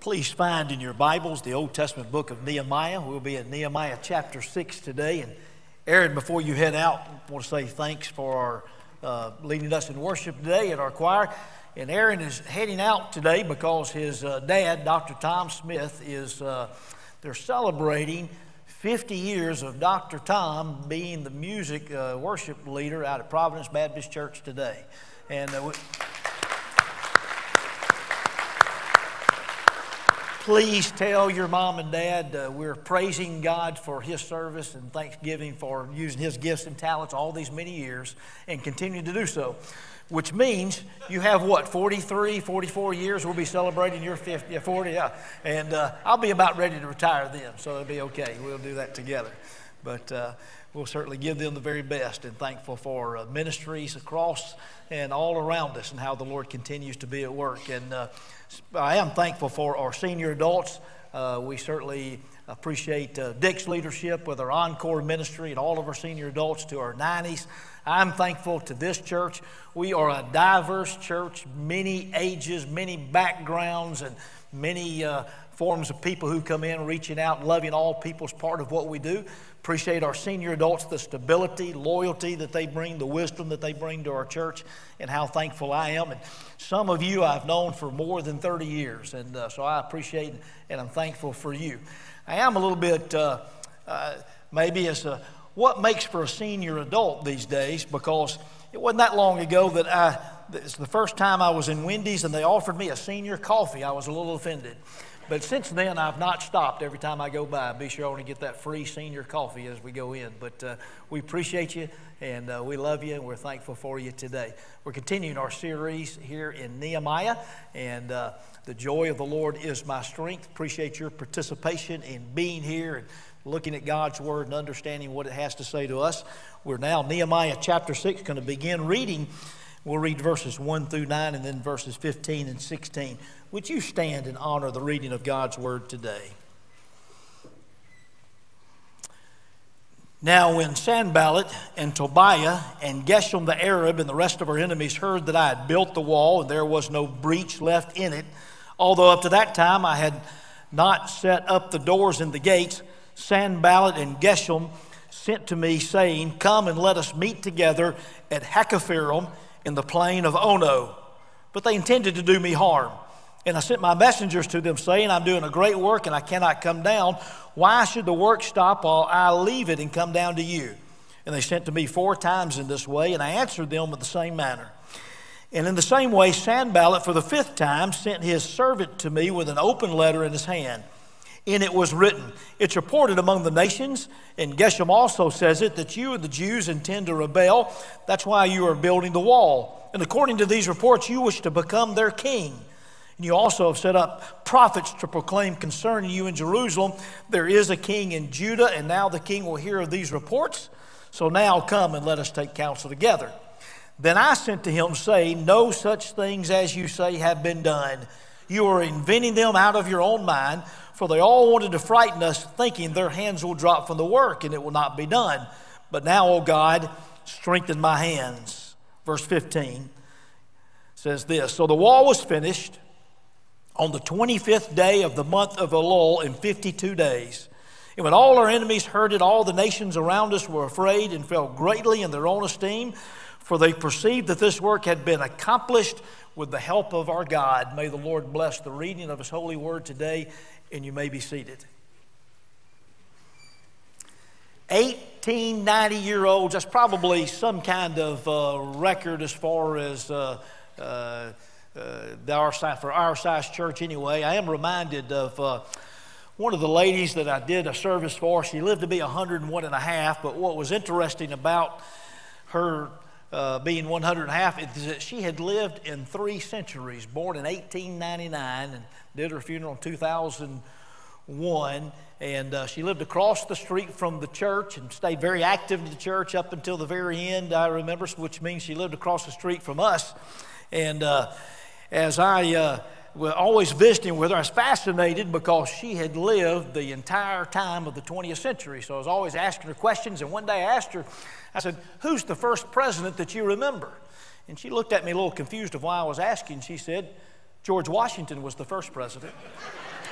Please find in your Bibles the Old Testament book of Nehemiah. We'll be at Nehemiah chapter 6 today. And Aaron, before you head out, I want to say thanks for leading us in worship today at our choir. And Aaron is heading out today because his dad, Dr. Tom Smith, they're celebrating 50 years of Dr. Tom being the music worship leader out at Providence Baptist Church today. And please tell your mom and dad we're praising God for his service and thanksgiving for using his gifts and talents all these many years and continue to do so. Which means you have what, 43, 44 years? We'll be celebrating your 50, 40, yeah. And I'll be about ready to retire then, so it'll be okay. We'll do that together. But we'll certainly give them the very best and thankful for ministries across and all around us and how the Lord continues to be at work. And I am thankful for our senior adults. We certainly appreciate Dick's leadership with our Encore ministry and all of our senior adults to our 90s. I'm thankful to this church. We are a diverse church, many ages, many backgrounds, and many forms of people who come in reaching out and loving all people is part of what we do. Appreciate our senior adults, the stability, loyalty that they bring, the wisdom that they bring to our church, and how thankful I am. And some of you I've known for more than 30 years, and so I appreciate and I'm thankful for you. I am a little bit, maybe it's what makes for a senior adult these days, because it wasn't that long ago that it's the first time I was in Wendy's and they offered me a senior coffee. I was a little offended. But since then, I've not stopped. Every time I go by, be sure I want to get that free senior coffee as we go in. But we appreciate you, and we love you, and we're thankful for you today. We're continuing our series here in Nehemiah, and the joy of the Lord is my strength. Appreciate your participation in being here and looking at God's Word and understanding what it has to say to us. We're now Nehemiah chapter 6, going to begin reading. We'll read verses 1 through 9 and then verses 15 and 16. Would you stand and honor the reading of God's Word today? Now when Sanballat and Tobiah and Geshem the Arab and the rest of our enemies heard that I had built the wall and there was no breach left in it, although up to that time I had not set up the doors and the gates, Sanballat and Geshem sent to me, saying, "Come and let us meet together at Hakkephirim in the plain of Ono." But they intended to do me harm. And I sent my messengers to them, saying, "I'm doing a great work, and I cannot come down. Why should the work stop while I leave it and come down to you?" And they sent to me 4 times in this way, and I answered them in the same manner. And in the same way, Sanballat for the 5th time sent his servant to me with an open letter in his hand. In it was written, "It's reported among the nations," and Geshem also says it, "that you and the Jews intend to rebel. That's why you are building the wall. And according to these reports, you wish to become their king. And you also have set up prophets to proclaim concerning you in Jerusalem, there is a king in Judah, and now the king will hear of these reports. So now come and let us take counsel together." Then I sent to him, saying, "No such things as you say have been done. You are inventing them out of your own mind, for they all wanted to frighten us, thinking their hands will drop from the work and it will not be done. But now, O God, strengthen my hands." Verse 15 says this, "So the wall was finished on the 25th day of the month of Elul in 52 days. And when all our enemies heard it, all the nations around us were afraid and fell greatly in their own esteem, for they perceived that this work had been accomplished with the help of our God." May the Lord bless the reading of His holy word today, and you may be seated. 90-year-olds, that's probably some kind of record as far as for our size church anyway. I am reminded of one of the ladies that I did a service for. She lived to be 101 and a half, but what was interesting about her being 100 and a half is that she had lived in 3 centuries, born in 1899 and did her funeral in 2001. And she lived across the street from the church and stayed very active in the church up until the very end, I remember, which means she lived across the street from us. And as I was always visiting with her, I was fascinated because she had lived the entire time of the 20th century. So I was always asking her questions. And one day I asked her, I said, "Who's the first president that you remember?" And she looked at me a little confused of why I was asking. She said, "George Washington was the first president."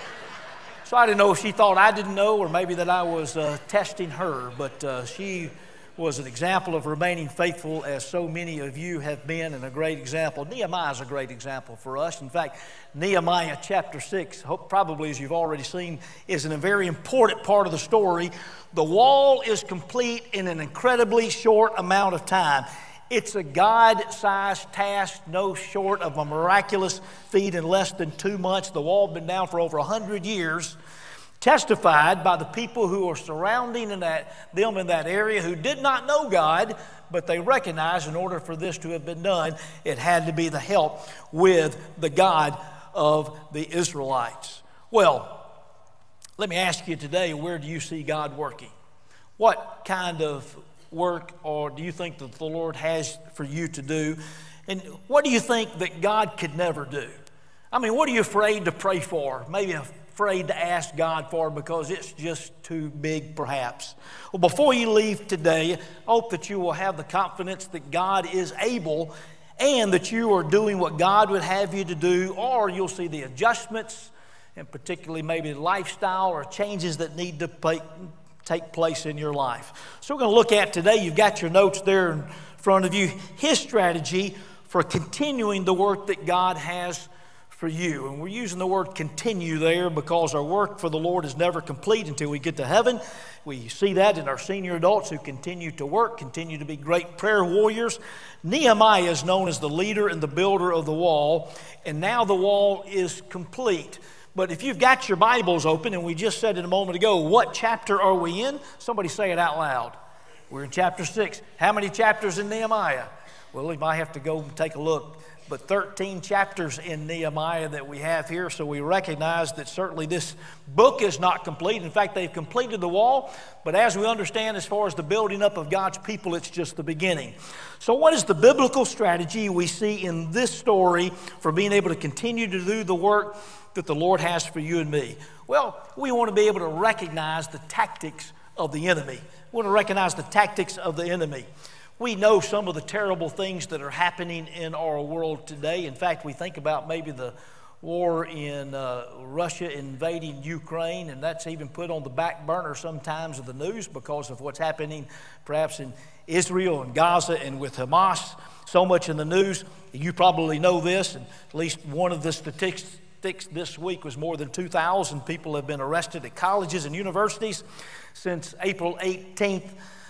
So I didn't know if she thought I didn't know or maybe that I was testing her, but she was an example of remaining faithful, as so many of you have been, and a great example. Nehemiah is a great example for us. In fact, Nehemiah chapter 6, probably as you've already seen, is a very important part of the story. The wall is complete in an incredibly short amount of time. It's a God-sized task, no short of a miraculous feat in less than 2 months. The wall had been down for over 100 years. Testified by the people who are surrounding them in that area who did not know God, but they recognized in order for this to have been done, it had to be the help with the God of the Israelites. Well, let me ask you today, where do you see God working? What kind of work or do you think that the Lord has for you to do? And what do you think that God could never do? I mean, what are you afraid to pray for? Maybe afraid to ask God for because it's just too big, perhaps. Well, before you leave today, I hope that you will have the confidence that God is able and that you are doing what God would have you to do, or you'll see the adjustments and particularly maybe lifestyle or changes that need to take place in your life. So we're going to look at today, you've got your notes there in front of you, his strategy for continuing the work that God has for you. And we're using the word continue there because our work for the Lord is never complete until we get to heaven. We see that in our senior adults who continue to work, continue to be great prayer warriors. Nehemiah is known as the leader and the builder of the wall, and now the wall is complete. But if you've got your Bibles open, and we just said it a moment ago, what chapter are we in? Somebody say it out loud. We're in chapter 6. How many chapters in Nehemiah? Well, we might have to go and take a look. But 13 chapters in Nehemiah that we have here, so we recognize that certainly this book is not complete. In fact, they've completed the wall, but as we understand, as far as the building up of God's people, it's just the beginning. So what is the biblical strategy we see in this story for being able to continue to do the work that the Lord has for you and me? Well, we want to be able to recognize the tactics of the enemy. We want to recognize the tactics of the enemy. We know some of the terrible things that are happening in our world today. In fact, we think about maybe the war in Russia invading Ukraine, and that's even put on the back burner sometimes of the news because of what's happening perhaps in Israel and Gaza and with Hamas. So much in the news. You probably know this, and at least one of the statistics this week was more than 2,000 people have been arrested at colleges and universities since April 18th.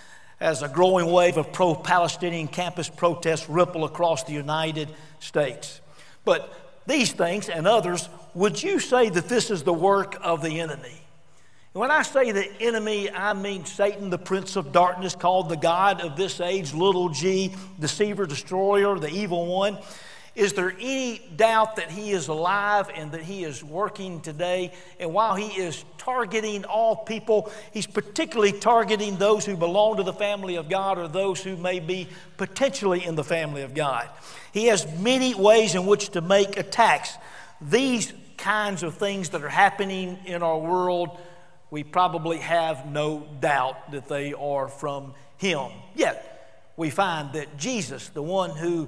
As a growing wave of pro-Palestinian campus protests ripple across the United States. But these things and others, would you say that this is the work of the enemy? When I say the enemy, I mean Satan, the prince of darkness, called the god of this age, little g, deceiver, destroyer, the evil one. Is there any doubt that he is alive and that he is working today? And while he is targeting all people, he's particularly targeting those who belong to the family of God or those who may be potentially in the family of God. He has many ways in which to make attacks. These kinds of things that are happening in our world, we probably have no doubt that they are from him. Yet, we find that Jesus, the one who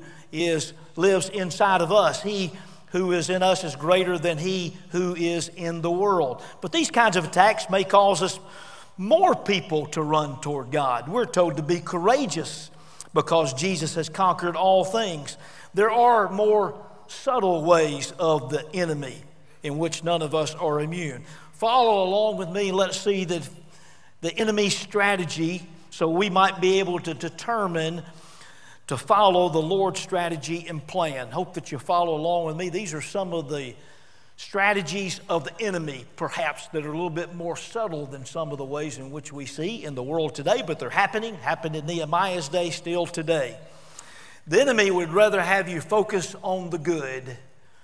lives inside of us, he who is in us is greater than he who is in the world. But these kinds of attacks may cause us more people to run toward God. We're told to be courageous because Jesus has conquered all things. There are more subtle ways of the enemy in which none of us are immune. Follow along with me and let's see the enemy's strategy so we might be able to determine to follow the Lord's strategy and plan. Hope that you follow along with me. These are some of the strategies of the enemy, perhaps, that are a little bit more subtle than some of the ways in which we see in the world today, but they're happened in Nehemiah's day still today. The enemy would rather have you focus on the good,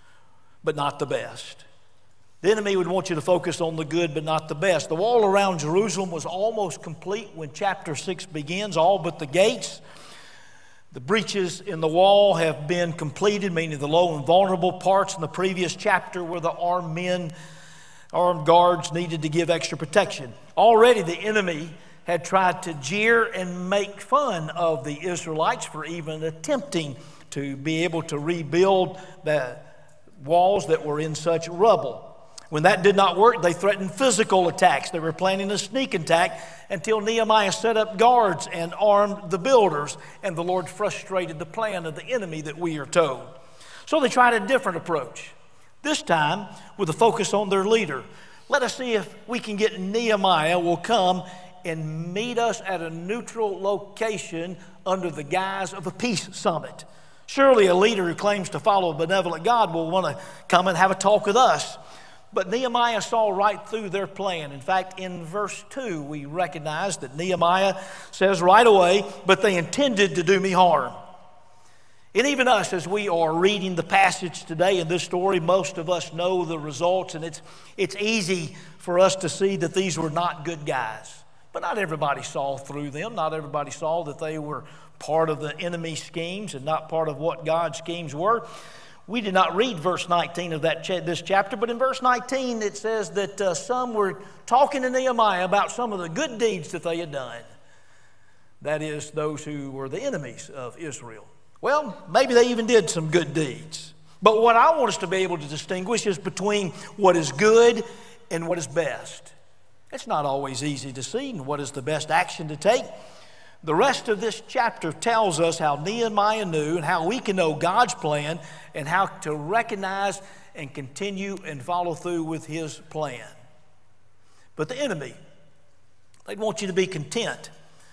but not the best. The enemy would want you to focus on the good, but not the best. The wall around Jerusalem was almost complete when chapter 6 begins, all but the gates. The breaches in the wall have been completed, meaning the low and vulnerable parts in the previous chapter where the armed guards needed to give extra protection. Already the enemy had tried to jeer and make fun of the Israelites for even attempting to be able to rebuild the walls that were in such rubble. When that did not work, they threatened physical attacks. They were planning a sneak attack until Nehemiah set up guards and armed the builders, and the Lord frustrated the plan of the enemy that we are told. So they tried a different approach, this time with a focus on their leader. Let us see if we can get Nehemiah will come and meet us at a neutral location under the guise of a peace summit. Surely a leader who claims to follow a benevolent God will want to come and have a talk with us. But Nehemiah saw right through their plan. In fact, in verse 2, we recognize that Nehemiah says right away, but they intended to do me harm. And even us, as we are reading the passage today in this story, most of us know the results, and it's easy for us to see that these were not good guys. But not everybody saw through them. Not everybody saw that they were part of the enemy's schemes and not part of what God's schemes were. We did not read verse 19 of this chapter, but in verse 19 it says that some were talking to Nehemiah about some of the good deeds that they had done. That is, those who were the enemies of Israel. Well, maybe they even did some good deeds. But what I want us to be able to distinguish is between what is good and what is best. It's not always easy to see what is the best action to take. The rest of this chapter tells us how Nehemiah knew and how we can know God's plan and how to recognize and continue and follow through with his plan. But the enemy, they'd want you to be content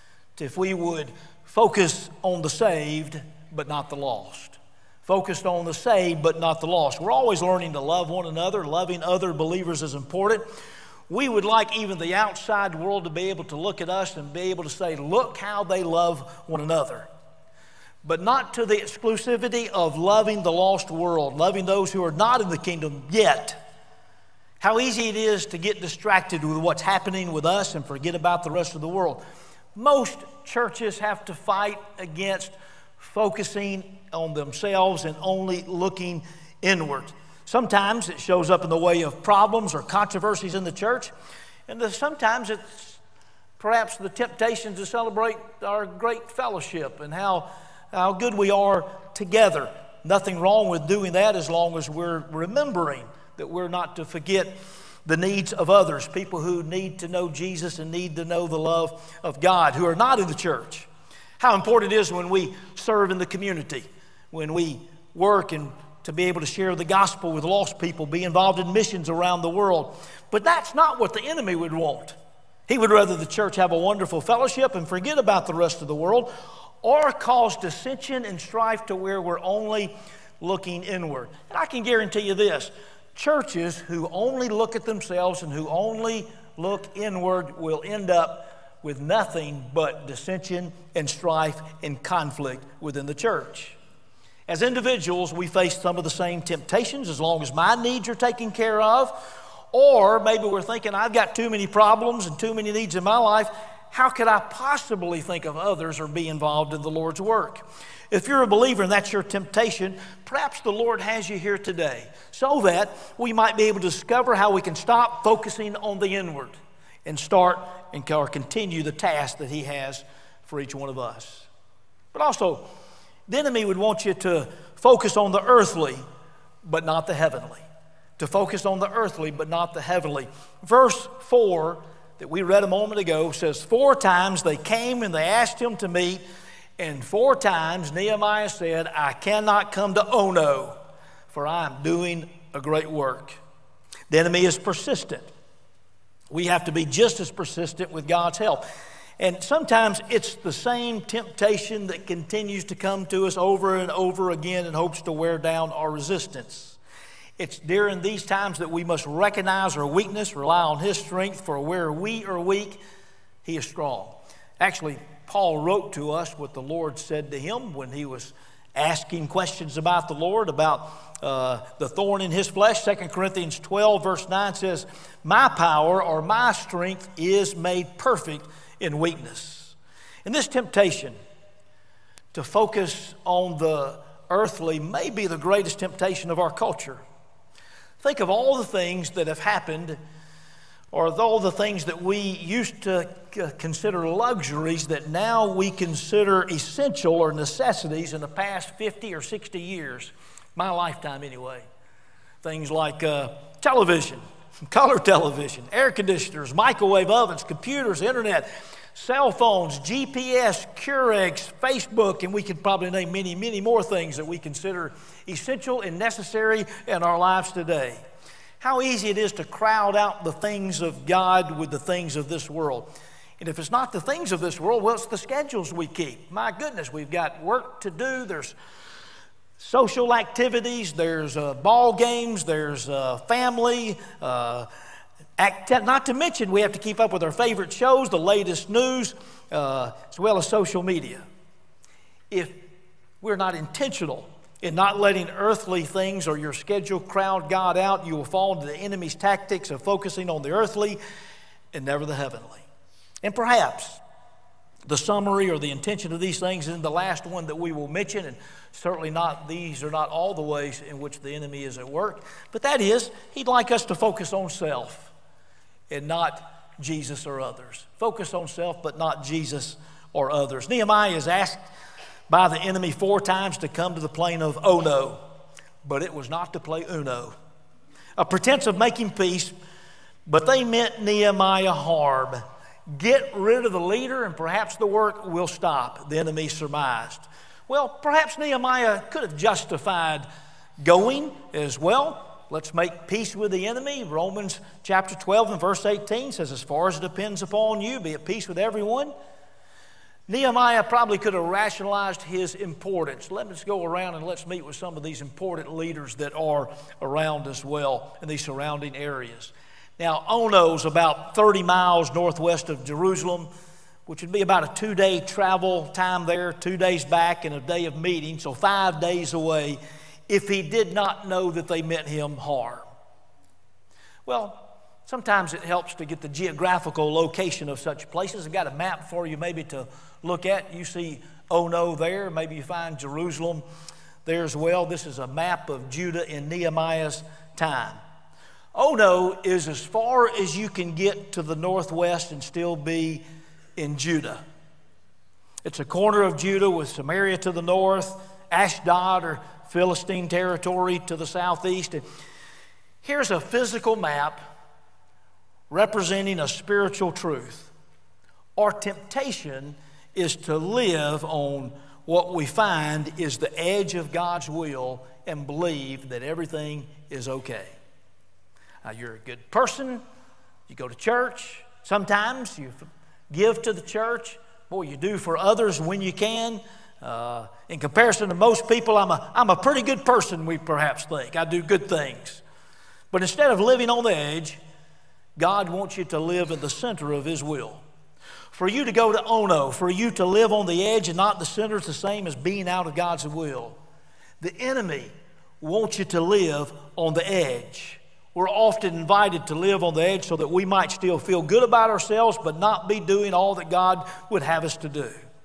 if we would focus on the saved but not the lost. Focused on the saved but not the lost. We're always learning to love one another. Loving other believers is important. We would like even the outside world to be able to look at us and be able to say, look how they love one another. But not to the exclusivity of loving the lost world, loving those who are not in the kingdom yet. How easy it is to get distracted with what's happening with us and forget about the rest of the world. Most churches have to fight against focusing on themselves and only looking inward. Sometimes it shows up in the way of problems or controversies in the church, and sometimes it's perhaps the temptation to celebrate our great fellowship and how good we are together. Nothing wrong with doing that as long as we're remembering that we're not to forget the needs of others, people who need to know Jesus and need to know the love of God, who are not in the church. How important it is when we serve in the community, when we work and to be able to share the gospel with lost people, be involved in missions around the world. But that's not what the enemy would want. He would rather the church have a wonderful fellowship and forget about the rest of the world, or cause dissension and strife to where we're only looking inward. And I can guarantee you this, churches who only look at themselves and who only look inward will end up with nothing but dissension and strife and conflict within the church. As individuals, we face some of the same temptations as long as my needs are taken care of. Or maybe we're thinking, I've got too many problems and too many needs in my life. How could I possibly think of others or be involved in the Lord's work? If you're a believer and that's your temptation, perhaps the Lord has you here today so that we might be able to discover how we can stop focusing on the inward and start or continue the task that He has for each one of us. But also, the enemy would want you to focus on the earthly, but not the heavenly. To focus on the earthly, but not the heavenly. Verse 4 that we read a moment ago says, 4 times they came and they asked him to meet, and 4 times Nehemiah said, I cannot come to Ono, for I am doing a great work. The enemy is persistent. We have to be just as persistent with God's help. And sometimes it's the same temptation that continues to come to us over and over again in hopes to wear down our resistance. It's during these times that we must recognize our weakness, rely on His strength, for where we are weak, He is strong. Actually, Paul wrote to us what the Lord said to him when he was asking questions about the Lord, about the thorn in his flesh. 2 Corinthians 12, verse 9 says, my power or my strength is made perfect in weakness. And this temptation to focus on the earthly may be the greatest temptation of our culture. Think of all the things that have happened, or all the things that we used to consider luxuries that now we consider essential or necessities in the past 50 or 60 years, my lifetime anyway. Things like television, color television, air conditioners, microwave ovens, computers, internet, cell phones, GPS, Keurig, Facebook, and we could probably name many, many more things that we consider essential and necessary in our lives today. How easy it is to crowd out the things of God with the things of this world. And if it's not the things of this world, well, it's the schedules we keep. My goodness, we've got work to do. There's social activities, there's ball games, there's family, not to mention we have to keep up with our favorite shows, the latest news, as well as social media. If we're not intentional in not letting earthly things or your schedule crowd God out, you will fall into the enemy's tactics of focusing on the earthly and never the heavenly. And perhaps the summary or the intention of these things is the last one that we will mention, and certainly not, these are not all the ways in which the enemy is at work, but that is, he'd like us to focus on self and not Jesus or others. Focus on self, but not Jesus or others. Nehemiah is asked by the enemy 4 times to come to the plain of Ono, but it was not to play Uno. A pretense of making peace, but they meant Nehemiah harm. Get rid of the leader and perhaps the work will stop, the enemy surmised. Well, perhaps Nehemiah could have justified going as well. Let's make peace with the enemy. Romans chapter 12 and verse 18 says, as far as it depends upon you, be at peace with everyone. Nehemiah probably could have rationalized his importance. Let's go around and let's meet with some of these important leaders that are around as well in these surrounding areas. Now, Ono's about 30 miles northwest of Jerusalem, which would be about a 2-day travel time there, 2 days back and a day of meeting, so 5 days away, if he did not know that they meant him harm. Well, sometimes it helps to get the geographical location of such places. I've got a map for you maybe to look at. You see Ono there. Maybe you find Jerusalem there as well. This is a map of Judah in Nehemiah's time. Ono is as far as you can get to the northwest and still be in Judah. It's a corner of Judah with Samaria to the north, Ashdod or Philistine territory to the southeast. And here's a physical map representing a spiritual truth. Our temptation is to live on what we find is the edge of God's will and believe that everything is okay. Now, you're a good person. You go to church. Sometimes you give to the church. Boy, you do for others when you can. In comparison to most people, I'm a pretty good person, we perhaps think. I do good things. But instead of living on the edge, God wants you to live in the center of His will. For you to go to Ono, for you to live on the edge and not the center is the same as being out of God's will. The enemy wants you to live on the edge. We're often invited to live on the edge so that we might still feel good about ourselves but not be doing all that God would have us to do.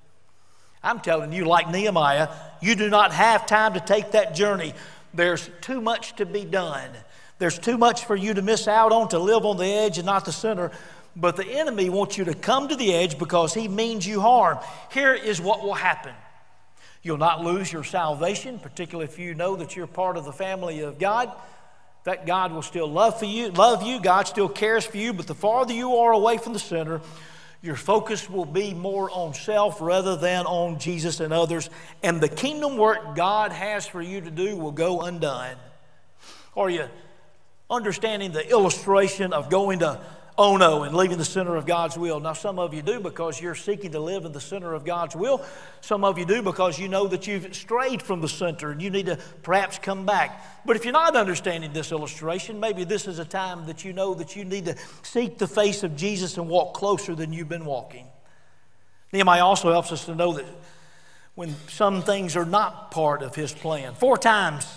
I'm telling you, like Nehemiah, you do not have time to take that journey. There's too much to be done. There's too much for you to miss out on to live on the edge and not the center. But the enemy wants you to come to the edge because he means you harm. Here is what will happen. You'll not lose your salvation, particularly if you know that you're part of the family of God. That God will still love you. God still cares for you. But the farther you are away from the center, your focus will be more on self rather than on Jesus and others. And the kingdom work God has for you to do will go undone. Are you understanding the illustration of going to Ono and leaving the center of God's will? Now, some of you do because you're seeking to live in the center of God's will. Some of you do because you know that you've strayed from the center and you need to perhaps come back. But if you're not understanding this illustration, maybe this is a time that you know that you need to seek the face of Jesus and walk closer than you've been walking. Nehemiah also helps us to know that when some things are not part of his plan. 4 times.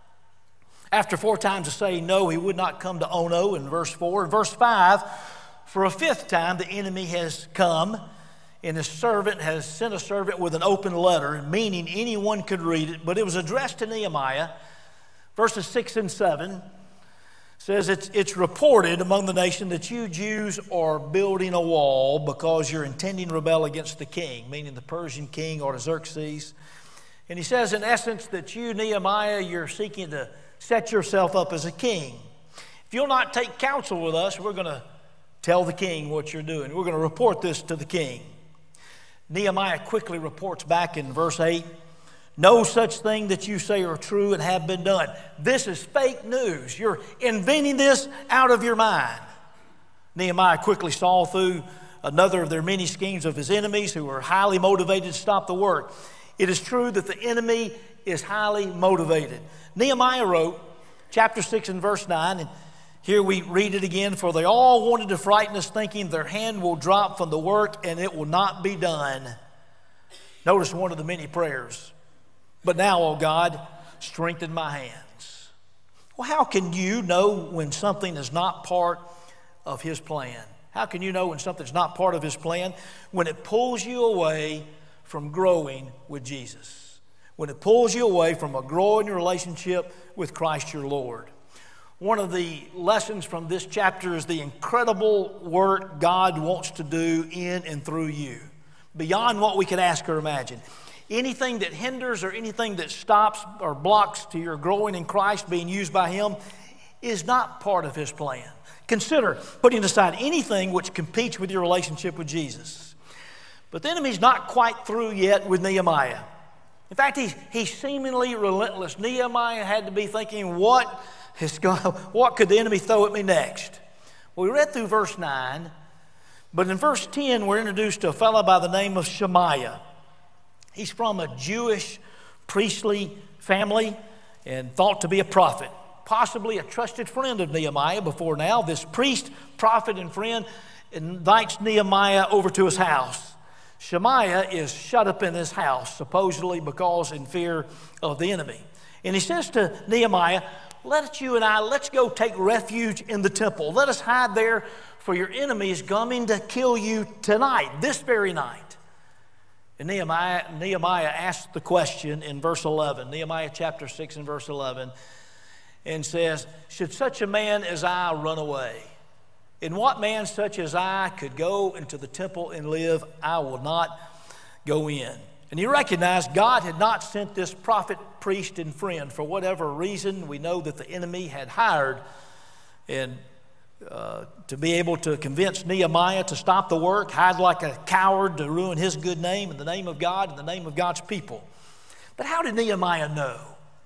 After 4 times of saying no, he would not come to Ono in verse 4. In verse 5, for a 5th time, the enemy has come, and his servant has sent a servant with an open letter, meaning anyone could read it, but it was addressed to Nehemiah. Verses 6 and 7 says, it's reported among the nation that you Jews are building a wall because you're intending to rebel against the king, meaning the Persian king Artaxerxes. And he says, in essence, that you, Nehemiah, you're seeking to set yourself up as a king. If you'll not take counsel with us, we're going to tell the king what you're doing. We're going to report this to the king. Nehemiah quickly reports back in verse 8, no such thing that you say are true and have been done. This is fake news. You're inventing this out of your mind. Nehemiah quickly saw through another of their many schemes of his enemies who were highly motivated to stop the work. It is true that the enemy is highly motivated. Nehemiah wrote, chapter 6 and verse 9, and here we read it again, for they all wanted to frighten us, thinking their hand will drop from the work and it will not be done. Notice one of the many prayers. But now, O God, strengthen my hands. Well, how can you know when something is not part of his plan? How can you know when something's not part of his plan? When it pulls you away from growing with Jesus. When it pulls you away from a growing relationship with Christ your Lord. One of the lessons from this chapter is the incredible work God wants to do in and through you, beyond what we could ask or imagine. Anything that hinders or anything that stops or blocks to your growing in Christ, being used by him, is not part of his plan. Consider putting aside anything which competes with your relationship with Jesus. But the enemy's not quite through yet with Nehemiah. In fact, he's seemingly relentless. Nehemiah had to be thinking, what could the enemy throw at me next? Well, we read through verse 9, but in verse 10, we're introduced to a fellow by the name of Shemaiah. He's from a Jewish priestly family and thought to be a prophet, possibly a trusted friend of Nehemiah before now. This priest, prophet, and friend invites Nehemiah over to his house. Shemaiah is shut up in his house, supposedly because in fear of the enemy. And he says to Nehemiah, let's go take refuge in the temple. Let us hide there, for your enemy is coming to kill you tonight, this very night. And Nehemiah asked the question in verse 11, Nehemiah chapter 6 and verse 11, and says, should such a man as I run away? And what man such as I could go into the temple and live? I will not go in. And he recognized God had not sent this prophet, priest, and friend for whatever reason. We know that the enemy had hired and to be able to convince Nehemiah to stop the work, hide like a coward to ruin his good name in the name of God and the name of God's people. But how did Nehemiah know?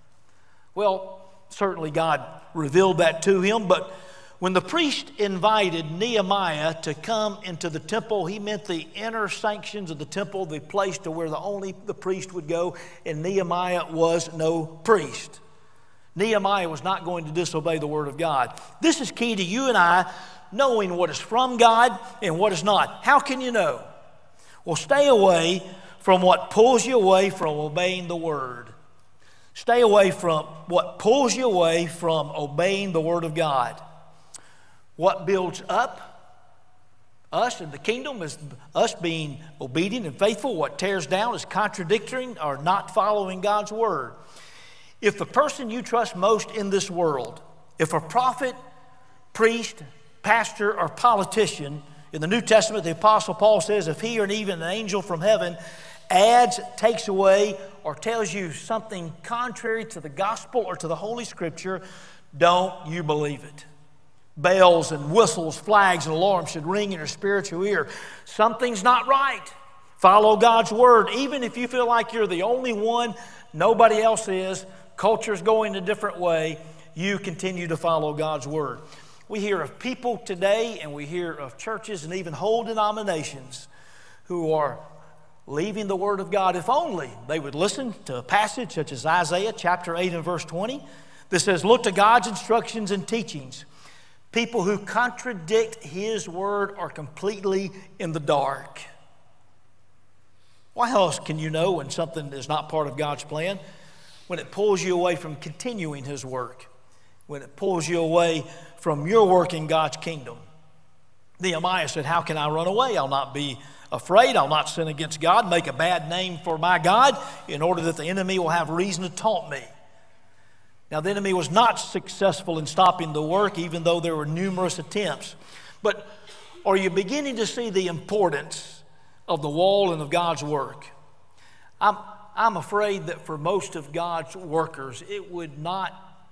Well, certainly God revealed that to him, but when the priest invited Nehemiah to come into the temple, he meant the inner sanctions of the temple, the place to where only the priest would go, and Nehemiah was no priest. Nehemiah was not going to disobey the word of God. This is key to you and I knowing what is from God and what is not. How can you know? Well, stay away from what pulls you away from obeying the word. Stay away from what pulls you away from obeying the word of God. What builds up us in the kingdom is us being obedient and faithful. What tears down is contradicting or not following God's word. If the person you trust most in this world, if a prophet, priest, pastor, or politician, in the New Testament, the Apostle Paul says, if he or even an angel from heaven adds, takes away, or tells you something contrary to the gospel or to the Holy Scripture, don't you believe it. Bells and whistles, flags and alarms should ring in your spiritual ear. Something's not right. Follow God's word. Even if you feel like you're the only one, nobody else is, culture's going a different way, you continue to follow God's word. We hear of people today, and we hear of churches and even whole denominations who are leaving the word of God. If only they would listen to a passage such as Isaiah chapter 8 and verse 20 that says, look to God's instructions and teachings. People who contradict his word are completely in the dark. Why else can you know when something is not part of God's plan? When it pulls you away from continuing his work. When it pulls you away from your work in God's kingdom. Nehemiah said, how can I run away? I'll not be afraid. I'll not sin against God, make a bad name for my God in order that the enemy will have reason to taunt me. Now, the enemy was not successful in stopping the work, even though there were numerous attempts. But are you beginning to see the importance of the wall and of God's work? I'm afraid that for most of God's workers, it would not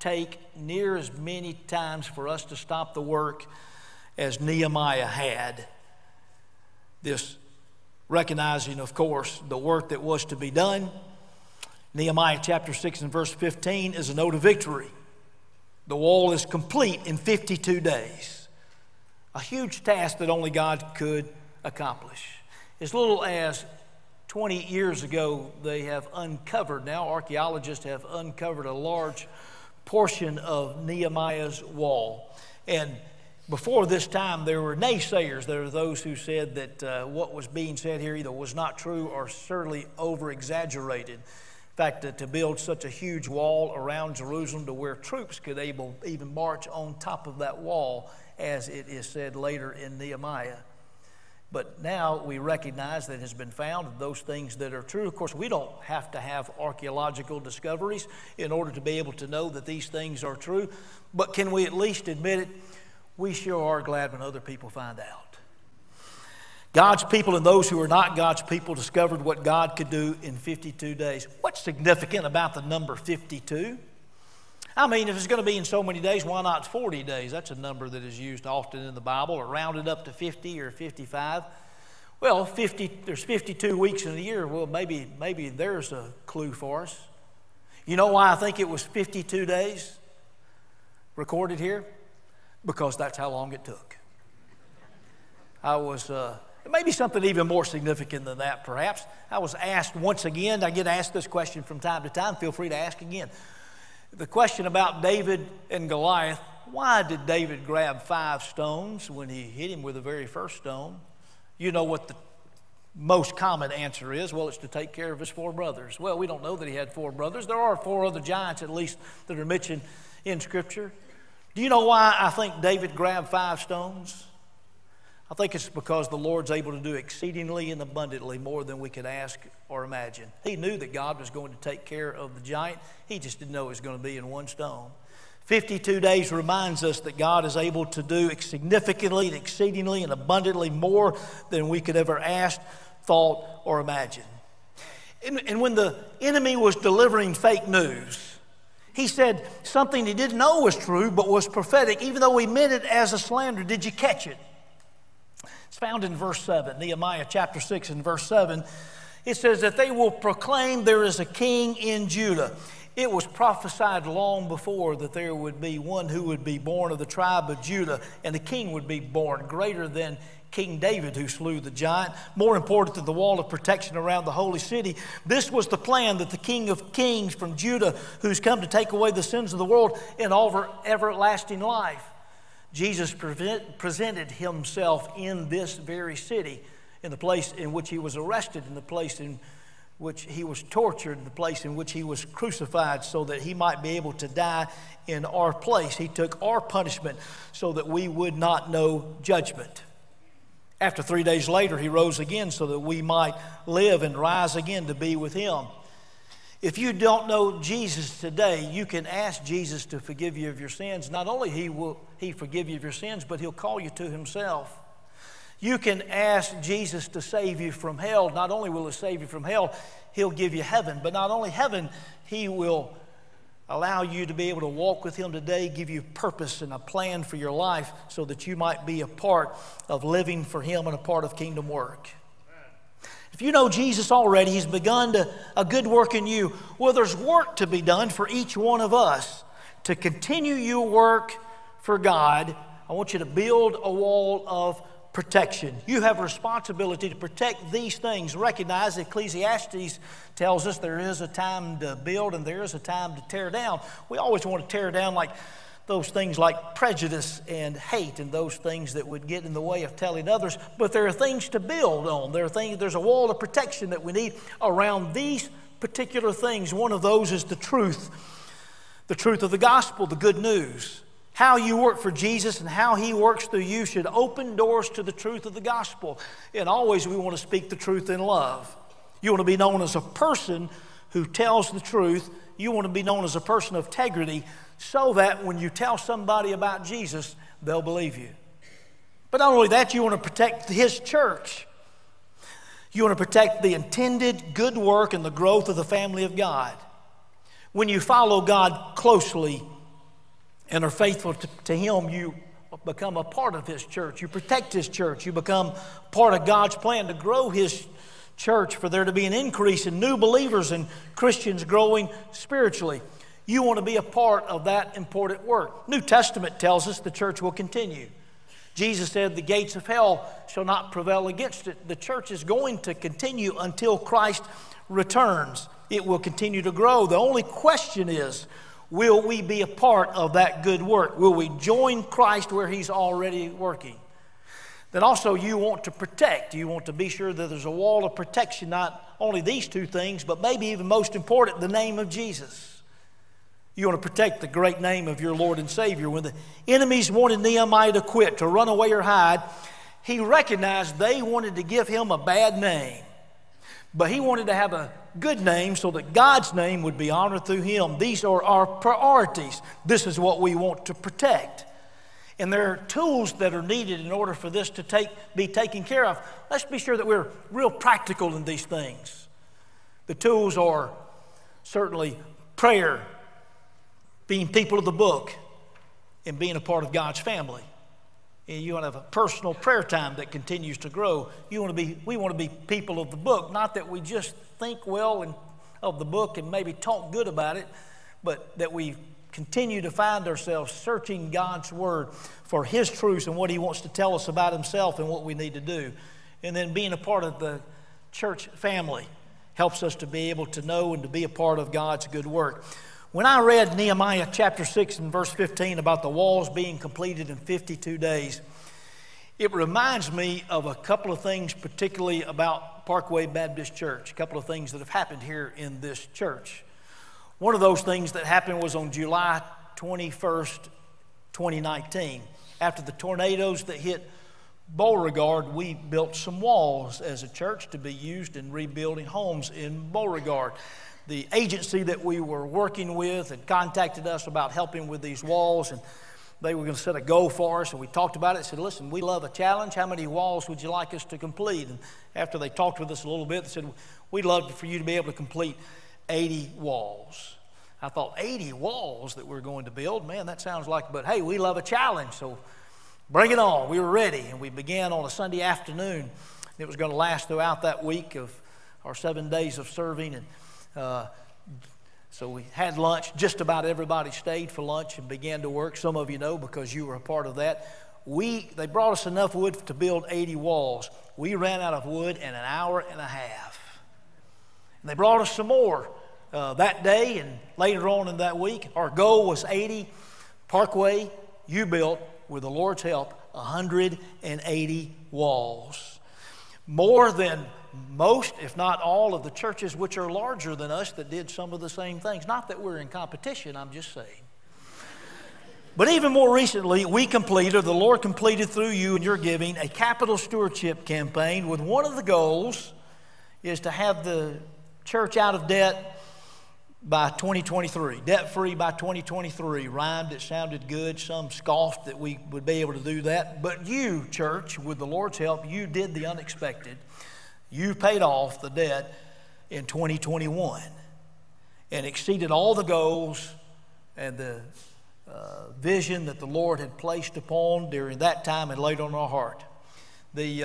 take near as many times for us to stop the work as Nehemiah had. This recognizing, of course, the work that was to be done. Nehemiah chapter 6 and verse 15 is a note of victory. The wall is complete in 52 days. A huge task that only God could accomplish. As little as 20 years ago, they have uncovered, now archaeologists have uncovered a large portion of Nehemiah's wall. And before this time, there were naysayers. There were those who said that what was being said here either was not true or certainly over-exaggerated. In fact, to build such a huge wall around Jerusalem to where troops could even march on top of that wall, as it is said later in Nehemiah. But now we recognize that it has been found those things that are true. Of course, we don't have to have archaeological discoveries in order to be able to know that these things are true. But can we at least admit it? We sure are glad when other people find out. God's people and those who are not God's people discovered what God could do in 52 days. What's significant about the number 52? I mean, if it's going to be in so many days, why not 40 days? That's a number that is used often in the Bible, or rounded up to 50 or 55. Well, there's 52 weeks in a year. Well, maybe there's a clue for us. You know why I think it was 52 days recorded here? Because that's how long it took. Maybe something even more significant than that, perhaps. I was asked once again, I get asked this question from time to time. Feel free to ask again. The question about David and Goliath, why did David grab 5 stones when he hit him with the very first stone? You know what the most common answer is. Well, it's to take care of his 4 brothers. Well, we don't know that he had 4 brothers. There are 4 other giants, at least, that are mentioned in Scripture. Do you know why I think David grabbed 5 stones? I think it's because the Lord's able to do exceedingly and abundantly more than we could ask or imagine. He knew that God was going to take care of the giant. He just didn't know it was going to be in 1 stone. 52 days reminds us that God is able to do significantly and exceedingly and abundantly more than we could ever ask, thought, or imagine. And when the enemy was delivering fake news, he said something he didn't know was true but was prophetic, even though he meant it as a slander. Did you catch it? It's found in verse 7, Nehemiah chapter 6 and verse 7. It says that they will proclaim there is a king in Judah. It was prophesied long before that there would be one who would be born of the tribe of Judah, and the king would be born, greater than King David who slew the giant, more important than the wall of protection around the holy city. This was the plan, that the King of Kings from Judah, who's come to take away the sins of the world and offer everlasting life. Jesus presented himself in this very city, in the place in which he was arrested, in the place in which he was tortured, in the place in which he was crucified, so that he might be able to die in our place. He took our punishment so that we would not know judgment. After 3 days later, he rose again so that we might live and rise again to be with him. If you don't know Jesus today, you can ask Jesus to forgive you of your sins. Not only will he forgive you of your sins, but he'll call you to himself. You can ask Jesus to save you from hell. Not only will he save you from hell, he'll give you heaven. But not only heaven, he will allow you to be able to walk with him today, give you purpose and a plan for your life so that you might be a part of living for him and a part of kingdom work. If you know Jesus already, he's begun a good work in you. Well, there's work to be done for each one of us to continue your work for God. I want you to build a wall of protection. You have a responsibility to protect these things. Recognize Ecclesiastes tells us there is a time to build and there is a time to tear down. We always want to tear down like those things like prejudice and hate and those things that would get in the way of telling others. But there are things to build on. There's a wall of protection that we need around these particular things. One of those is the truth of the gospel, the good news. How you work for Jesus and how he works through you should open doors to the truth of the gospel. And always we want to speak the truth in love. You want to be known as a person who tells the truth. You want to be known as a person of integrity, so that when you tell somebody about Jesus, they'll believe you. But not only that, you want to protect his church. You want to protect the intended good work and the growth of the family of God. When you follow God closely, and are faithful to Him, you become a part of His church. You protect His church. You become part of God's plan to grow His church, for there to be an increase in new believers and Christians growing spiritually. You want to be a part of that important work. New Testament tells us the church will continue. Jesus said the gates of hell shall not prevail against it. The church is going to continue until Christ returns. It will continue to grow. The only question is, will we be a part of that good work? Will we join Christ where He's already working? Then also you want to protect. You want to be sure that there's a wall of protection, not only these two things, but maybe even most important, the name of Jesus. You want to protect the great name of your Lord and Savior. When the enemies wanted Nehemiah to quit, to run away or hide, he recognized they wanted to give him a bad name. But he wanted to have a good name so that God's name would be honored through him. These are our priorities. This is what we want to protect. And there are tools that are needed in order for this to be taken care of. Let's be sure that we're real practical in these things. The tools are certainly prayer, being people of the book, and being a part of God's family. And you want to have a personal prayer time that continues to grow. We want to be people of the book, not that we just think well of the book and maybe talk good about it, but that we continue to find ourselves searching God's Word for His truths and what He wants to tell us about Himself and what we need to do. And then being a part of the church family helps us to be able to know and to be a part of God's good work. When I read Nehemiah chapter 6 and verse 15 about the walls being completed in 52 days, it reminds me of a couple of things, particularly about Parkway Baptist Church, a couple of things that have happened here in this church. One of those things that happened was on July 21st, 2019. After the tornadoes that hit Beauregard, we built some walls as a church to be used in rebuilding homes in Beauregard. The agency that we were working with had contacted us about helping with these walls, and they were going to set a goal for us, and we talked about it and said, listen, we love a challenge. How many walls would you like us to complete? And after they talked with us a little bit, they said, we'd love for you to be able to complete 80 walls. I thought, 80 walls that we're going to build? Man, that sounds like, but hey, we love a challenge, so bring it on. We were ready, and we began on a Sunday afternoon. It was going to last throughout that week of our 7 days of serving, and so we had lunch. Just about everybody stayed for lunch and began to work. Some of you know because you were a part of that. They brought us enough wood to build 80 walls. We ran out of wood in an hour and a half. And they brought us some more that day and later on in that week. Our goal was 80. Parkway, you built, with the Lord's help, 180 walls. More than most, if not all, of the churches which are larger than us that did some of the same things. Not that we're in competition, I'm just saying. But even more recently, the Lord completed through you and your giving, a capital stewardship campaign with one of the goals is to have the church out of debt by 2023, debt-free by 2023. Rhymed, it sounded good. Some scoffed that we would be able to do that. But you, church, with the Lord's help, you did the unexpected. You paid off the debt in 2021 and exceeded all the goals and the vision that the Lord had placed upon during that time and laid on our heart. The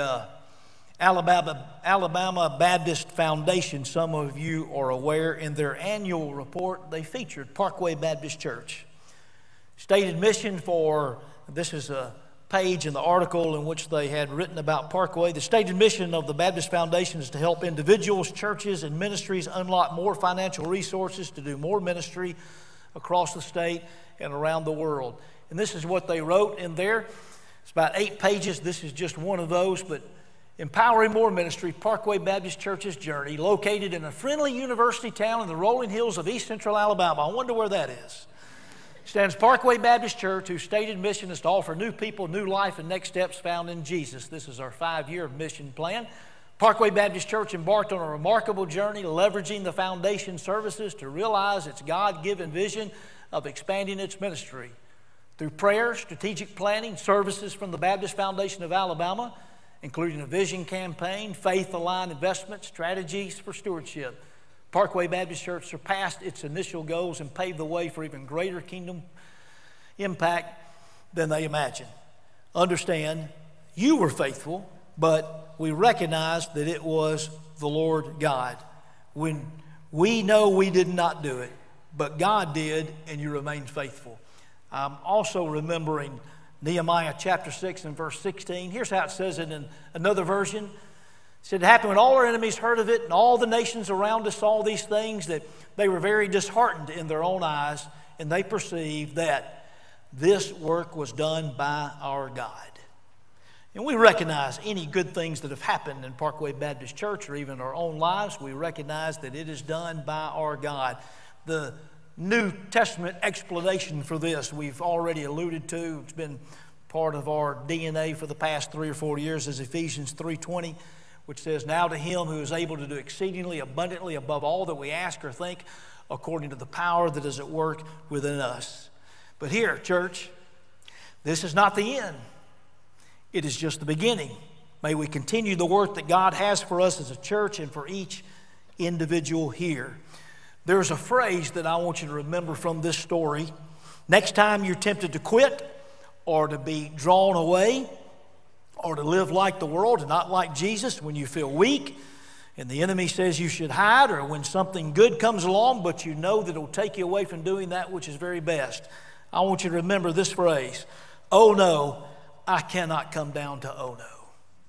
Alabama Baptist Foundation, some of you are aware, in their annual report, they featured Parkway Baptist Church. Stated mission this is a page in the article in which they had written about Parkway. The stated mission of the Baptist Foundation is to help individuals, churches, and ministries unlock more financial resources to do more ministry across the state and around the world. And this is what they wrote in there. It's about 8 pages. This is just one of those, but empowering more ministry, Parkway Baptist Church's journey, located in a friendly university town in the rolling hills of east central Alabama. I wonder where that is. Stands Parkway Baptist Church, whose stated mission is to offer new people new life and next steps found in Jesus. This is our 5-year mission plan. Parkway Baptist Church embarked on a remarkable journey, leveraging the foundation services to realize its God-given vision of expanding its ministry. Through prayer, strategic planning, services from the Baptist Foundation of Alabama, including a vision campaign, faith-aligned investment, strategies for stewardship, Parkway Baptist Church surpassed its initial goals and paved the way for even greater kingdom impact than they imagine. Understand, you were faithful, but we recognize that it was the Lord God. When we know we did not do it, but God did, and you remained faithful. I'm also remembering Nehemiah chapter 6 and verse 16. Here's how it says it in another version. It said, it happened when all our enemies heard of it and all the nations around us saw these things, that they were very disheartened in their own eyes, and they perceived that this work was done by our God. And we recognize any good things that have happened in Parkway Baptist Church or even our own lives, we recognize that it is done by our God. The New Testament explanation for this we've already alluded to. It's been part of our DNA for the past 3 or 4 years, is Ephesians 3:20, which says, now to him who is able to do exceedingly abundantly above all that we ask or think, according to the power that is at work within us. But here, church, this is not the end. It is just the beginning. May we continue the work that God has for us as a church and for each individual here. There's a phrase that I want you to remember from this story. Next time you're tempted to quit or to be drawn away or to live like the world and not like Jesus, when you feel weak and the enemy says you should hide, or when something good comes along but you know that it will take you away from doing that which is very best, I want you to remember this phrase: oh no, I cannot come down to oh no.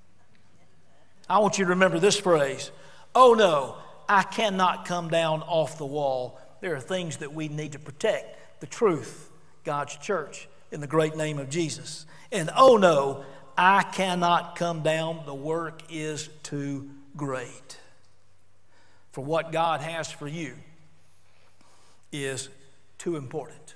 I want you to remember this phrase: oh no, I cannot come down off the wall. There are things that we need to protect. The truth, God's church, in the great name of Jesus. And oh no, I cannot come down. The work is too great. For what God has for you is too important.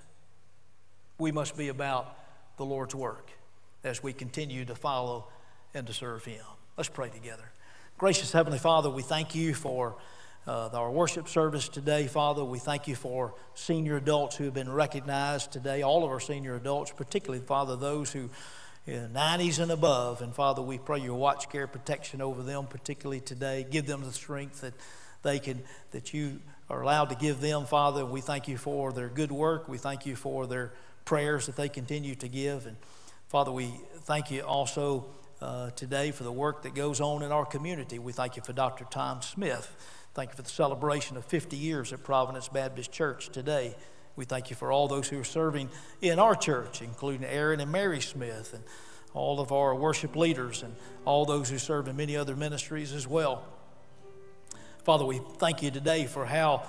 We must be about the Lord's work as we continue to follow and to serve Him. Let's pray together. Gracious Heavenly Father, we thank you for our worship service today, Father. We thank you for senior adults who have been recognized today, all of our senior adults, particularly, Father, those who in 90s and above. And Father, we pray your watch, care, protection over them, particularly today. Give them the strength that you are allowed to give them, Father. We thank you for their good work. We thank you for their prayers that they continue to give. And Father, we thank you also today for the work that goes on in our community. We thank you for Dr. Tom Smith. Thank you for the celebration of 50 years at Providence Baptist Church today. We thank you for all those who are serving in our church, including Aaron and Mary Smith, and all of our worship leaders, and all those who serve in many other ministries as well. Father, we thank you today for how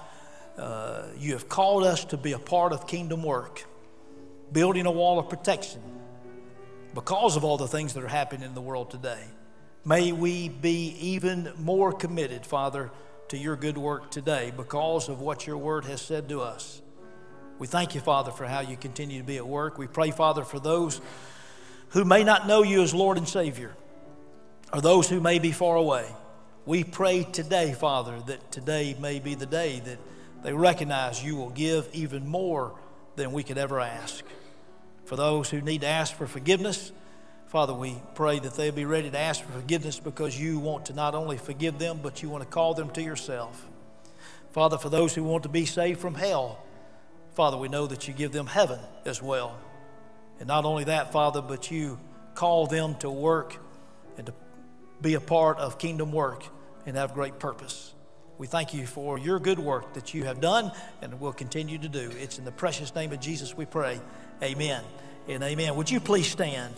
you have called us to be a part of kingdom work, building a wall of protection because of all the things that are happening in the world today. May we be even more committed, Father, to your good work today because of what your word has said to us. We thank you, Father, for how you continue to be at work. We pray, Father, for those who may not know you as Lord and Savior, or those who may be far away. We pray today, Father, that today may be the day that they recognize you will give even more than we could ever ask. For those who need to ask for forgiveness, Father, we pray that they'll be ready to ask for forgiveness because you want to not only forgive them, but you want to call them to yourself. Father, for those who want to be saved from hell, Father, we know that you give them heaven as well. And not only that, Father, but you call them to work and to be a part of kingdom work and have great purpose. We thank you for your good work that you have done and will continue to do. It's in the precious name of Jesus we pray. Amen and amen. Would you please stand?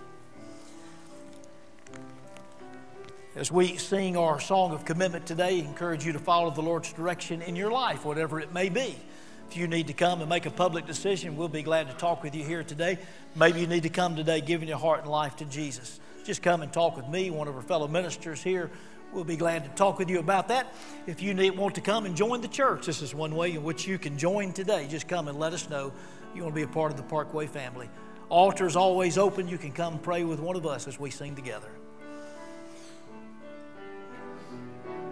As we sing our song of commitment today, I encourage you to follow the Lord's direction in your life, whatever it may be. If you need to come and make a public decision, we'll be glad to talk with you here today. Maybe you need to come today giving your heart and life to Jesus. Just come and talk with me, one of our fellow ministers here. We'll be glad to talk with you about that. If you want to come and join the church, this is one way in which you can join today. Just come and let us know you want to be a part of the Parkway family. Altar is always open. You can come pray with one of us as we sing together.